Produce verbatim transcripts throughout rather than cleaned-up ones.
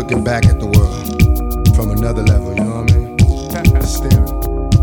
looking back at the world from another level, you know what I mean? Staring.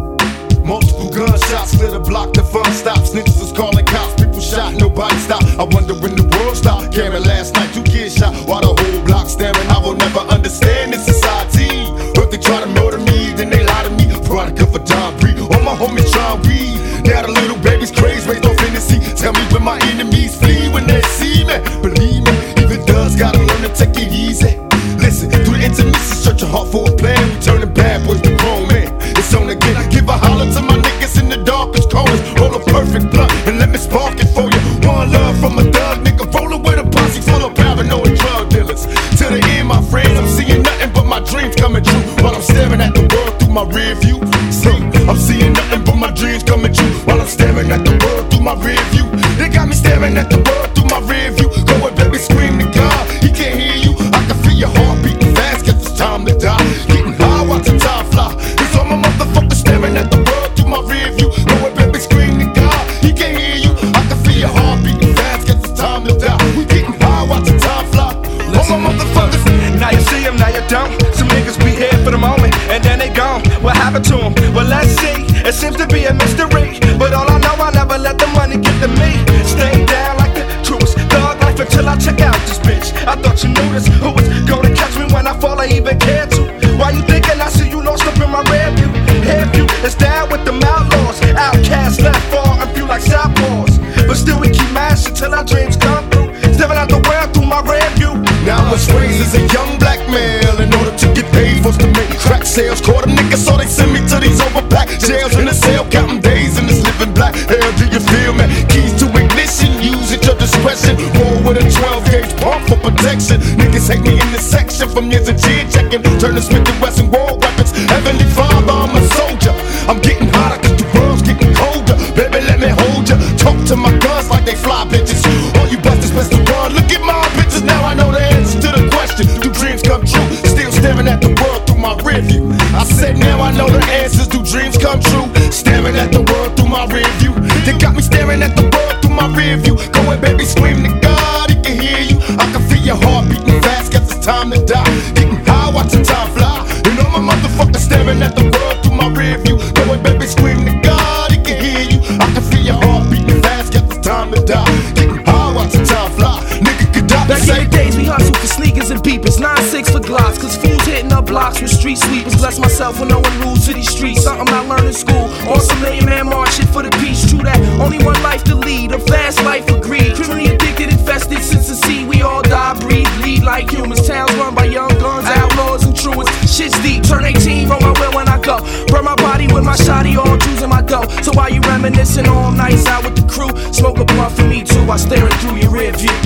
Multiple gunshots, lit a block, the fun stops. Niggas was calling cops, people shot, nobody stopped. I wonder when the world stopped caring. Last night two kids shot while the whole block staring. I will never understand this society. But they try to murder me, then they lie to me. Product of a Don Breed, all my homies try to weed. Now the little baby's crazy, raised off Hennessy. Tell me when my enemies flee when they see me. Believe me, even thugs gotta learn to take it easy. Listen, through the intermissions, search a heart for a plan. We turning bad boys to grown men. It's on again. Give a holler to my niggas in the darkest corners. Roll a perfect blunt and let me spark it for you. One love from a thug nigga, rolling with a posse full of paranoid drug dealers. To the end, my friends, I'm seeing nothing but my dreams coming true. While I'm staring at the world through my rear view. See, I'm seeing nothing but my dreams coming true. While I'm staring at the world through my rear view. They got me staring at the world through my rear view. Go and baby, scream to God, he can't hear you. I can feel your heart beating fast, cause it's time to die. Getting high, watching time fly. It's all my motherfuckers staring at the world through my rear view. Go and baby, scream to God, he can't hear you. I can feel your heart beating fast, cause it's time to die. We getting high, watching time fly. All my motherfuckers. Now you see them, now you don't. Some niggas be here for the moment, and then they gone. What happened to them? Well, let's see. It seems to be a mystery, but all I know, I never let the money get to me. Stay down like the truest thug life until I check out this bitch. I thought you knew this. Who was gonna catch me when I fall? I even cared to. Why you thinking I see you lost up in my rear view? Head view is down with the outlaws. Outcasts left far and few like southpaws. But still we keep mashing till our dreams come through. Stepping out the world through my rear view. Now I was raised as a young black male. In order to get paid, forced to make crack sales. Caught a nigga, so they send me to these overpacked jails. In the cell, counting days in this living black hell. Do you feel me? Keys to ignition, use at your discretion. Roll with a twelve gauge pump for protection. Niggas hate me in this section from years of chin checking. Turn the Smith and Wesson war weapons. Heavenly Father, I'm a soldier. I'm getting hotter cause the world's getting colder. Baby, let me hold ya. Talk to my guns like they fly bitches. All you busters best to run. Look at my bitches, now I know the answer to the question. Do dreams come true? Still staring at the world through my rear view. I said now I know the answers. Do dreams come true? Staring at the world through my rear view. They got me staring at the world through my rear view. Go and baby, scream to God, he can hear you. I can feel your heart beating fast, cause it's time to die. Getting high, watching time fly. And all my motherfuckers staring at the world through my rear view. Go and baby, scream to God, he can hear you. I can feel your heart beating fast, cause it's time to die. Getting high, watching time fly. Nigga could die. Back in the days we hustled for sneakers and beepers, nine six for glocks, cause fools hitting up blocks with street sweepers. Bless myself when no one rules to these streets. Something I learned in school. On some million man march shit for the peace. True that, only one life to lead, a fast life of greed. Criminally addicted, infested since the sea. We all die, breathe, bleed like humans. Towns run by young guns, outlaws and truants. Shit's deep, turn eighteen, roll my wheel when I go. Burn my body with my shotty, all Jews in my dough. So while you reminiscing all nights out with the crew, smoke a blunt for me too, while staring through your rear view.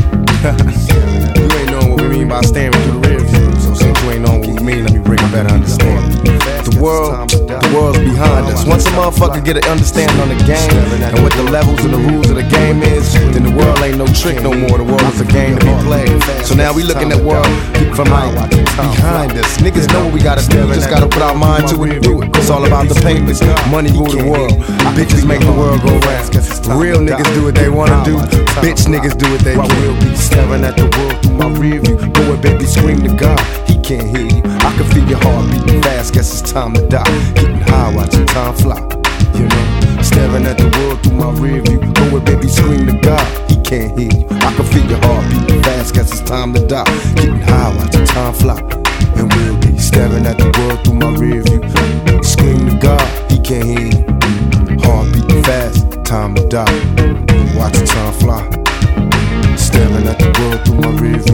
You ain't knowing what we mean by staring through the rear view. So since you ain't knowing what we mean, let me bring a better understanding. The world, the world's behind us. Once a motherfucker get an understanding on the game and what the levels and the rules of the game is, then the world ain't no trick no more. The world is a game to be played. So now we looking at world from like behind us. Niggas know what we gotta do. We just gotta put our mind to it and do it. It's all about the papers. Money rule the world. Bitches make the world go round. Real niggas do what they wanna do. Bitch niggas do what they can. Staring at the world through my rear view. Go and baby, scream to God, he can't hear you. I can feel your heart beating fast, guess it's time to die. Getting high, watching time fly, you know. Staring at the world through my rear view. Go and baby, scream to God, he can't hear you. I can feel your heart beating fast, guess it's time to die. Getting high, watching time fly. And we'll be staring at the world through my rear view. Scream to God, he can't hear you. Heart beating fast, time to die. Watching time fly. Staring at the world through my rear view.